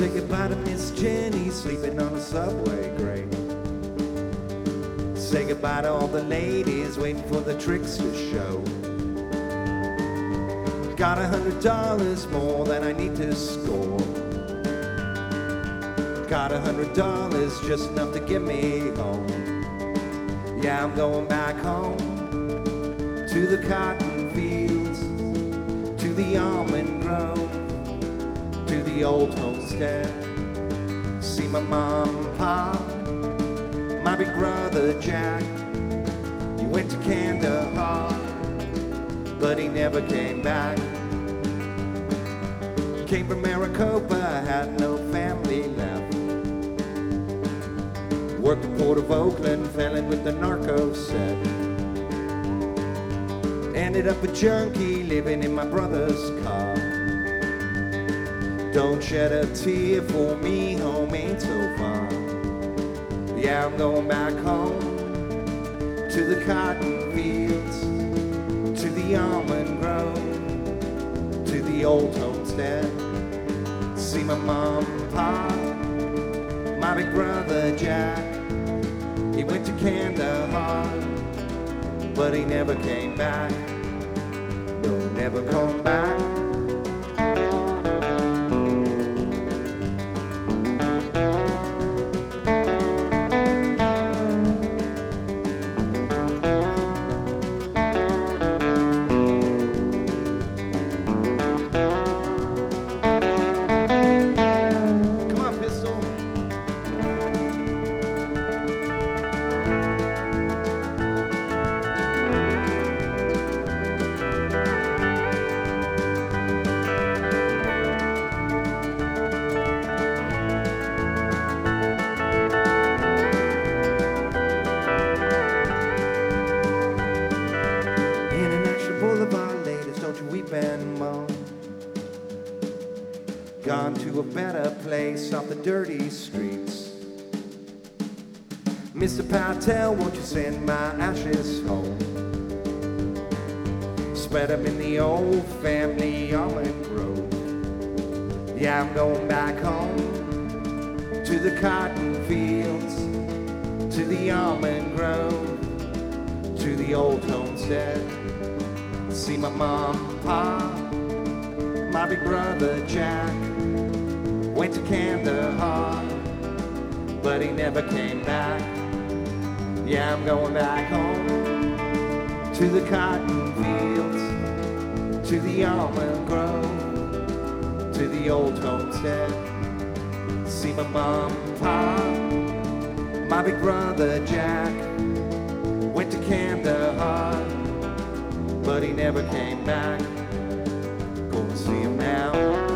Say goodbye to Miss Jenny, sleeping on a subway grate. Say goodbye to all the ladies waiting for the trickster show. Got $100 more than I need to score. Got $100, just enough to get me home. Yeah, I'm going back home to the cotton fields, to the almond grove, to the old homestead. See my mom and pop, my big brother Jack. He went to Kandahar, but he never came back. Came from Maricopa, had no family left. Worked the Port of Oakland, fell in with the narco set. Ended up a junkie, living in my brother's car. Don't shed a tear for me, home ain't so far. Yeah, I'm going back home to the cotton fields, to the almond grove, to the old homestead. See my mom and pop, my big brother Jack. He went to Kandahar, but he never came back. No, never come back. And moan. Gone to a better place off the dirty streets. Mr. Patel, won't you send my ashes home? Spread them in the old family almond grove. Yeah, I'm going back home to the cotton fields, to the almond grove, to the old homestead. See my mom and pop, my big brother Jack. Went to Kandahar, but he never came back. Yeah, I'm going back home to the cotton fields, to the almond grove, to the old homestead. See my mom and pop, my big brother Jack. Went to Kandahar, but he never came back. Go and see him now.